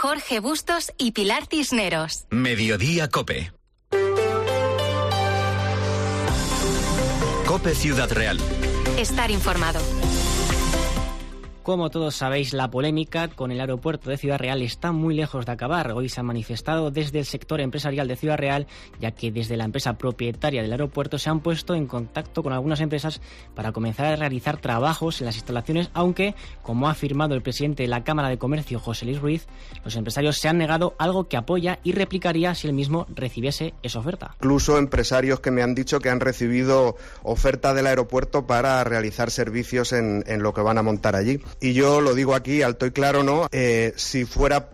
Jorge Bustos y Pilar Cisneros. Mediodía COPE. COPE Ciudad Real. Estar informado. Como todos sabéis, la polémica con el aeropuerto de Ciudad Real está muy lejos de acabar. Hoy se ha manifestado desde el sector empresarial de Ciudad Real, ya que desde la empresa propietaria del aeropuerto se han puesto en contacto con algunas empresas para comenzar a realizar trabajos en las instalaciones, aunque, como ha afirmado el presidente de la Cámara de Comercio, José Luis Ruiz, los empresarios se han negado, algo que apoya y replicaría si él mismo recibiese esa oferta. Incluso empresarios que me han dicho que han recibido oferta del aeropuerto para realizar servicios en lo que van a montar allí. Y yo lo digo aquí alto y claro, ¿no? Si fuera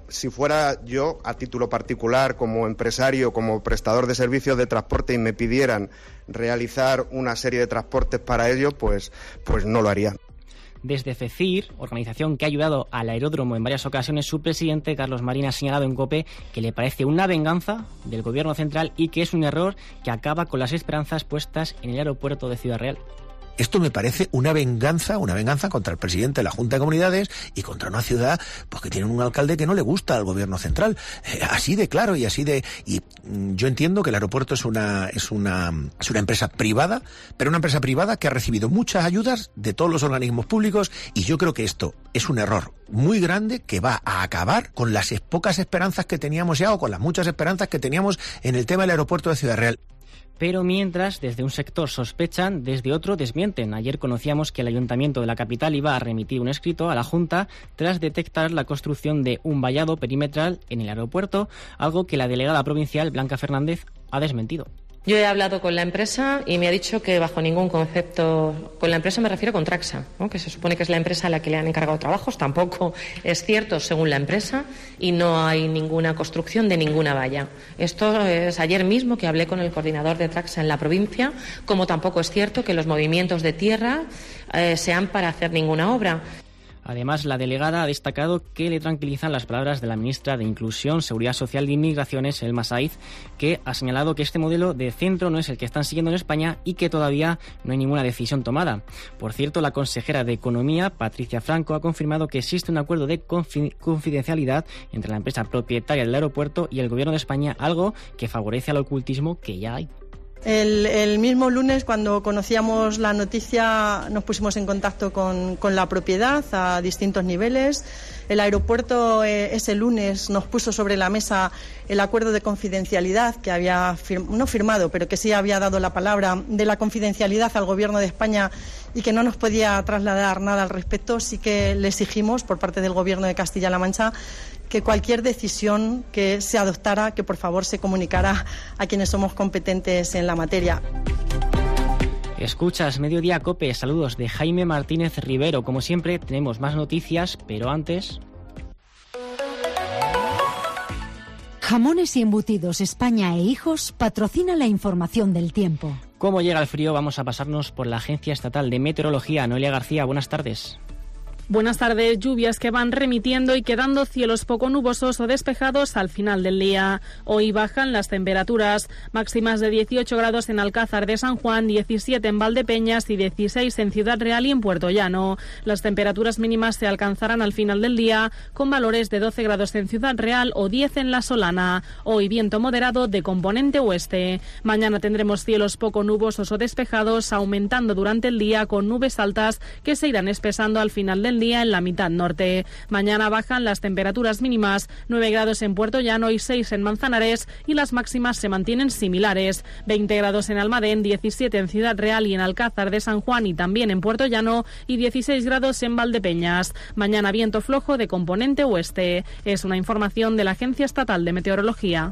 yo a título particular, como empresario, como prestador de servicios de transporte y me pidieran realizar una serie de transportes para ellos, pues no lo haría. Desde FECIR, organización que ha ayudado al aeródromo en varias ocasiones, su presidente, Carlos Marín, ha señalado en COPE que le parece una venganza del gobierno central y que es un error que acaba con las esperanzas puestas en el aeropuerto de Ciudad Real. Esto me parece una venganza contra el presidente de la Junta de Comunidades y contra una ciudad pues que tiene un alcalde que no le gusta al gobierno central. Así de claro y así de... Y yo entiendo que el aeropuerto es una empresa privada, pero una empresa privada que ha recibido muchas ayudas de todos los organismos públicos, y yo creo que esto es un error muy grande que va a acabar con las pocas esperanzas que teníamos ya, o con las muchas esperanzas que teníamos en el tema del aeropuerto de Ciudad Real. Pero mientras, desde un sector sospechan, desde otro desmienten. Ayer conocíamos que el Ayuntamiento de la capital iba a remitir un escrito a la Junta tras detectar la construcción de un vallado perimetral en el aeropuerto, algo que la delegada provincial, Blanca Fernández, ha desmentido. Yo he hablado con la empresa y me ha dicho que bajo ningún concepto, con la empresa me refiero con Traxa, ¿no? Que se supone que es la empresa a la que le han encargado trabajos, tampoco es cierto según la empresa, y no hay ninguna construcción de ninguna valla. Esto es ayer mismo que hablé con el coordinador de Traxa en la provincia, como tampoco es cierto que los movimientos de tierra sean para hacer ninguna obra. Además, la delegada ha destacado que le tranquilizan las palabras de la ministra de Inclusión, Seguridad Social y Migraciones, Elma Saiz, que ha señalado que este modelo de centro no es el que están siguiendo en España y que todavía no hay ninguna decisión tomada. Por cierto, la consejera de Economía, Patricia Franco, ha confirmado que existe un acuerdo de confidencialidad entre la empresa propietaria del aeropuerto y el Gobierno de España, algo que favorece al ocultismo que ya hay. El mismo lunes, cuando conocíamos la noticia, nos pusimos en contacto con la propiedad a distintos niveles. El aeropuerto ese lunes nos puso sobre la mesa el acuerdo de confidencialidad que había no firmado, pero que sí había dado la palabra de la confidencialidad al Gobierno de España y que no nos podía trasladar nada al respecto. Sí que le exigimos por parte del Gobierno de Castilla-La Mancha que cualquier decisión que se adoptara, que por favor se comunicara a quienes somos competentes en la materia. Escuchas Mediodía COPE, saludos de Jaime Martínez Rivero. Como siempre, tenemos más noticias, pero antes... Jamones y Embutidos España e Hijos patrocina la información del tiempo. Como llega el frío, vamos a pasarnos por la Agencia Estatal de Meteorología. Noelia García, buenas tardes. Buenas tardes. Lluvias que van remitiendo y quedando cielos poco nubosos o despejados al final del día. Hoy bajan las temperaturas, máximas de 18 grados en Alcázar de San Juan, 17 en Valdepeñas y 16 en Ciudad Real y en Puerto Llano. Las temperaturas mínimas se alcanzarán al final del día, con valores de 12 grados en Ciudad Real o 10 en La Solana. Hoy viento moderado de componente oeste. Mañana tendremos cielos poco nubosos o despejados, aumentando durante el día con nubes altas que se irán espesando al final del día en la mitad norte. Mañana bajan las temperaturas mínimas, 9 grados en Puerto Llano y 6 en Manzanares, y las máximas se mantienen similares, 20 grados en Almadén, 17 en Ciudad Real y en Alcázar de San Juan y también en Puerto Llano, y 16 grados en Valdepeñas. Mañana viento flojo de componente oeste. Es una información de la Agencia Estatal de Meteorología.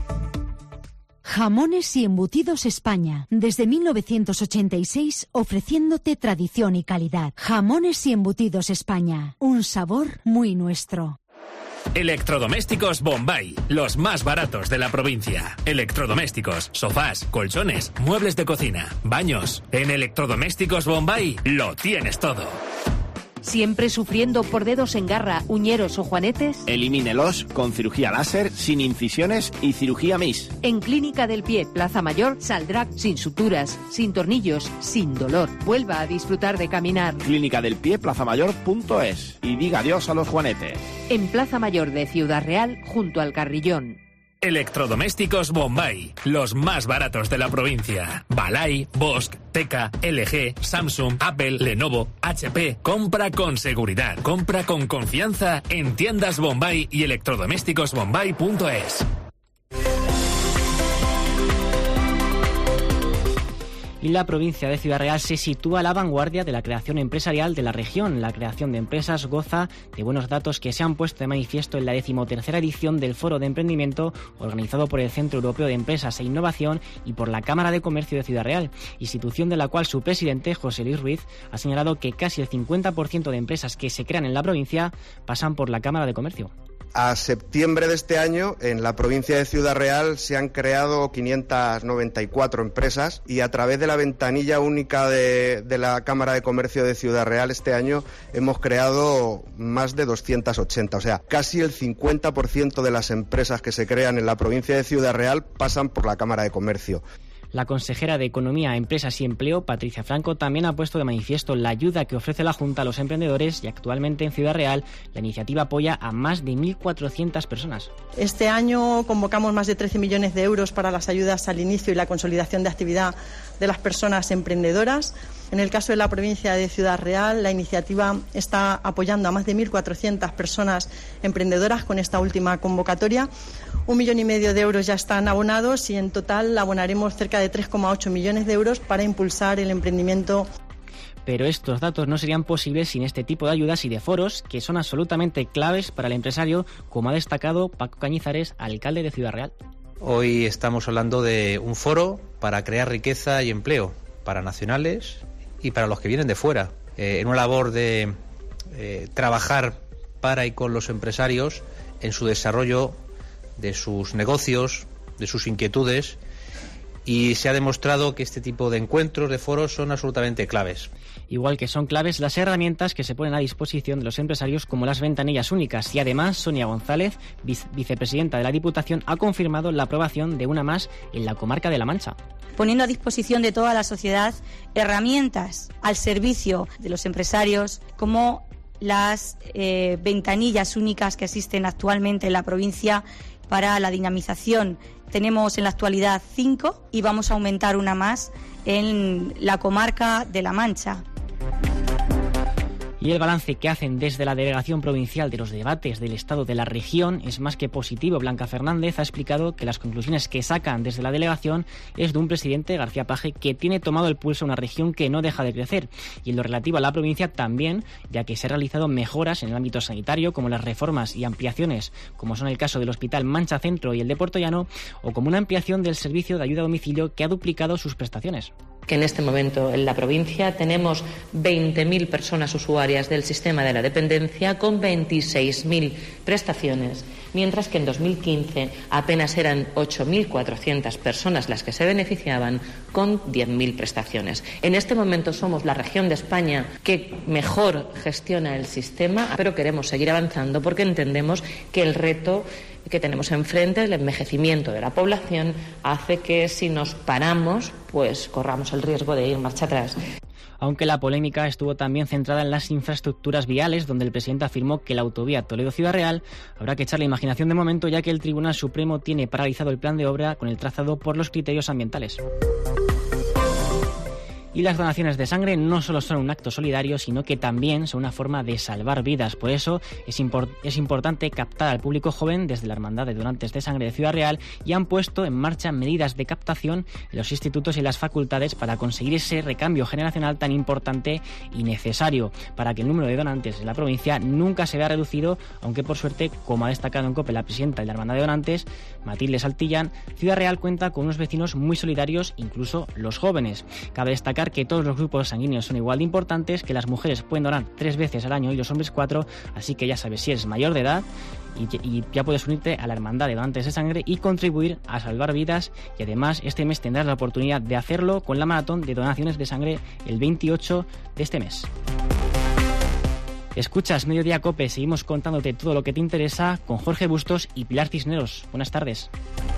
Jamones y Embutidos España, desde 1986 ofreciéndote tradición y calidad. Jamones y Embutidos España, un sabor muy nuestro. Electrodomésticos Bombay, los más baratos de la provincia. Electrodomésticos, sofás, colchones, muebles de cocina, baños. En Electrodomésticos Bombay lo tienes todo. ¿Siempre sufriendo por dedos en garra, uñeros o juanetes? Elimínelos con cirugía láser, sin incisiones y cirugía MIS. En Clínica del Pie, Plaza Mayor, saldrá sin suturas, sin tornillos, sin dolor. Vuelva a disfrutar de caminar. Clínica del Pie, plazamayor.es. Y diga adiós a los juanetes. En Plaza Mayor de Ciudad Real, junto al Carrillón. Electrodomésticos Bombay, los más baratos de la provincia. Balay, Bosch, Teka, LG, Samsung, Apple, Lenovo, HP. Compra con seguridad, compra con confianza en tiendas Bombay y electrodomésticosbombay.es. Y la provincia de Ciudad Real se sitúa a la vanguardia de la creación empresarial de la región. La creación de empresas goza de buenos datos que se han puesto de manifiesto en la 13ª edición del Foro de Emprendimiento organizado por el Centro Europeo de Empresas e Innovación y por la Cámara de Comercio de Ciudad Real, institución de la cual su presidente, José Luis Ruiz, ha señalado que casi el 50% de empresas que se crean en la provincia pasan por la Cámara de Comercio. A septiembre de este año, en la provincia de Ciudad Real se han creado 594 empresas y a través de la ventanilla única de la Cámara de Comercio de Ciudad Real este año hemos creado más de 280. O sea, casi el 50% de las empresas que se crean en la provincia de Ciudad Real pasan por la Cámara de Comercio. La consejera de Economía, Empresas y Empleo, Patricia Franco, también ha puesto de manifiesto la ayuda que ofrece la Junta a los emprendedores y actualmente en Ciudad Real la iniciativa apoya a más de 1.400 personas. Este año convocamos más de 13 millones de euros para las ayudas al inicio y la consolidación de actividad de las personas emprendedoras. En el caso de la provincia de Ciudad Real, la iniciativa está apoyando a más de 1.400 personas emprendedoras con esta última convocatoria. 1,5 millones de euros ya están abonados y en total abonaremos cerca de 3,8 millones de euros para impulsar el emprendimiento. Pero estos datos no serían posibles sin este tipo de ayudas y de foros que son absolutamente claves para el empresario, como ha destacado Paco Cañizares, alcalde de Ciudad Real. Hoy estamos hablando de un foro para crear riqueza y empleo para nacionales y para los que vienen de fuera, en una labor de trabajar para y con los empresarios en su desarrollo de sus negocios, de sus inquietudes, y se ha demostrado que este tipo de encuentros, de foros, son absolutamente claves. Igual que son claves las herramientas que se ponen a disposición de los empresarios como las ventanillas únicas y además Sonia González, vicepresidenta de la Diputación, ha confirmado la aprobación de una más en la comarca de La Mancha. Poniendo a disposición de toda la sociedad herramientas al servicio de los empresarios como las ventanillas únicas que existen actualmente en la provincia para la dinamización. Tenemos en la actualidad 5 y vamos a aumentar una más en la comarca de La Mancha. Y el balance que hacen desde la Delegación Provincial de los debates del Estado de la región es más que positivo. Blanca Fernández ha explicado que las conclusiones que sacan desde la delegación es de un presidente, García Paje, que tiene tomado el pulso a una región que no deja de crecer. Y en lo relativo a la provincia también, ya que se han realizado mejoras en el ámbito sanitario, como las reformas y ampliaciones, como son el caso del Hospital Mancha Centro y el de Puerto Llano, o como una ampliación del servicio de ayuda a domicilio que ha duplicado sus prestaciones. Que en este momento en la provincia tenemos 20.000 personas usuarias del sistema de la dependencia con 26.000 prestaciones, mientras que en 2015 apenas eran 8.400 personas las que se beneficiaban con 10.000 prestaciones. En este momento somos la región de España que mejor gestiona el sistema, pero queremos seguir avanzando porque entendemos que el reto que tenemos enfrente, el envejecimiento de la población, hace que si nos paramos, pues corramos el riesgo de ir marcha atrás. Aunque la polémica estuvo también centrada en las infraestructuras viales, donde el presidente afirmó que la autovía Toledo-Ciudad Real habrá que echar la imaginación de momento, ya que el Tribunal Supremo tiene paralizado el plan de obra con el trazado por los criterios ambientales. Y las donaciones de sangre no solo son un acto solidario, sino que también son una forma de salvar vidas. Por eso es importante captar al público joven desde la Hermandad de Donantes de Sangre de Ciudad Real y han puesto en marcha medidas de captación en los institutos y las facultades para conseguir ese recambio generacional tan importante y necesario para que el número de donantes en la provincia nunca se vea reducido, aunque por suerte, como ha destacado en COPE la presidenta de la Hermandad de Donantes, Matilde Saltillán, Ciudad Real cuenta con unos vecinos muy solidarios, incluso los jóvenes. Cabe destacar que todos los grupos sanguíneos son igual de importantes, que las mujeres pueden donar 3 veces al año y los hombres 4, así que ya sabes, si eres mayor de edad y ya puedes unirte a la Hermandad de Donantes de Sangre y contribuir a salvar vidas, y además este mes tendrás la oportunidad de hacerlo con la maratón de donaciones de sangre el 28 de este mes. Escuchas Mediodía Cope, seguimos contándote todo lo que te interesa con Jorge Bustos y Pilar Cisneros. Buenas tardes.